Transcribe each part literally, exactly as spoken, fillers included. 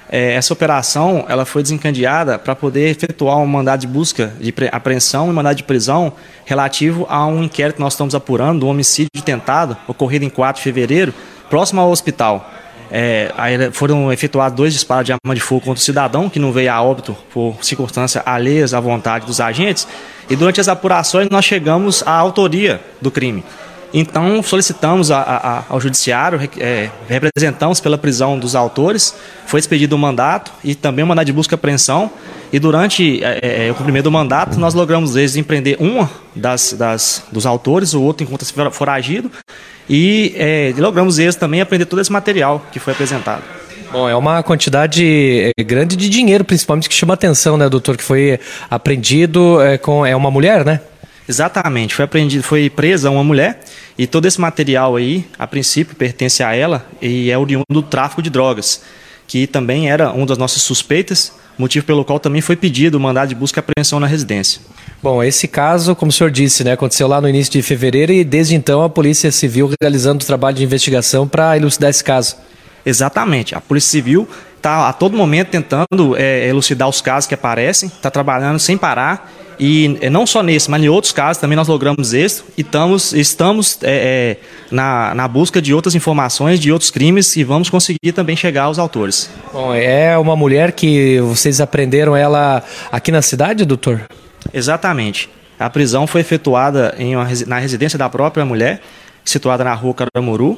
É, essa operação ela foi desencadeada para poder efetuar um mandado de busca, de apreensão e mandado de prisão relativo a um inquérito que nós estamos apurando, do homicídio tentado, ocorrido em quatro de fevereiro, próximo ao hospital. É, aí foram efetuados dois disparos de arma de fogo contra o cidadão, que não veio a óbito por circunstâncias alheias à vontade dos agentes, e durante as apurações nós chegamos à autoria do crime. Então solicitamos a, a, ao judiciário, é, representamos pela prisão dos autores, foi expedido o mandato e também o mandado de busca e apreensão, e durante é, é, o cumprimento do mandato nós logramos eles em prender uma das, das, dos autores, o outro encontra-se foragido, e é, logramos eles também apreender todo esse material que foi apresentado. Bom, é uma quantidade grande de dinheiro, principalmente, que chama atenção, né, doutor, que foi apreendido é, com é uma mulher, né? Exatamente, foi apreendido, foi presa uma mulher e todo esse material aí, a princípio, pertence a ela e é oriundo do tráfico de drogas, que também era uma das nossas suspeitas, motivo pelo qual também foi pedido o mandado de busca e apreensão na residência. Bom, esse caso, como o senhor disse, né, aconteceu lá no início de fevereiro e desde então a Polícia Civil realizando o trabalho de investigação para elucidar esse caso. Exatamente, a Polícia Civil está a todo momento tentando é, elucidar os casos que aparecem, está trabalhando sem parar. E não só nesse, mas em outros casos também nós logramos êxito e estamos, estamos é, é, na, na busca de outras informações, de outros crimes e vamos conseguir também chegar aos autores. Bom, é uma mulher que vocês apreenderam ela aqui na cidade, doutor? Exatamente. A prisão foi efetuada em uma, na residência da própria mulher, situada na rua Caramuru,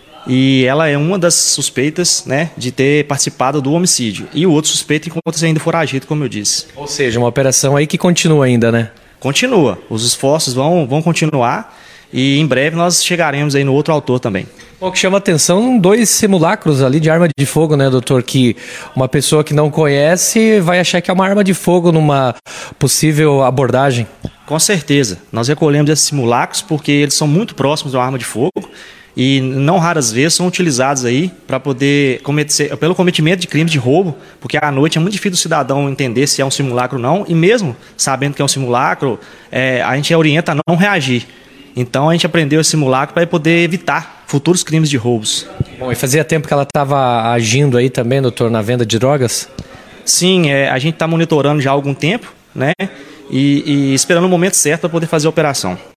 e ela é uma das suspeitas, né, de ter participado do homicídio. E o outro suspeito encontra-se ainda foragido, como eu disse. Ou seja, uma operação aí que continua ainda, né? Continua. Os esforços vão, vão continuar e em breve nós chegaremos aí no outro autor também. O que chama atenção, dois simulacros ali de arma de fogo, né, doutor? Que uma pessoa que não conhece vai achar que é uma arma de fogo numa possível abordagem. Com certeza. Nós recolhemos esses simulacros porque eles são muito próximos de uma arma de fogo. E não raras vezes são utilizados aí para poder cometer, pelo cometimento de crimes de roubo, porque à noite é muito difícil o cidadão entender se é um simulacro ou não, e mesmo sabendo que é um simulacro, é, a gente orienta a não reagir. Então a gente aprendeu esse simulacro para poder evitar futuros crimes de roubos. Bom, e fazia tempo que ela estava agindo aí também, doutor, na venda de drogas? Sim, é, a gente está monitorando já há algum tempo, né? E, e esperando o momento certo para poder fazer a operação.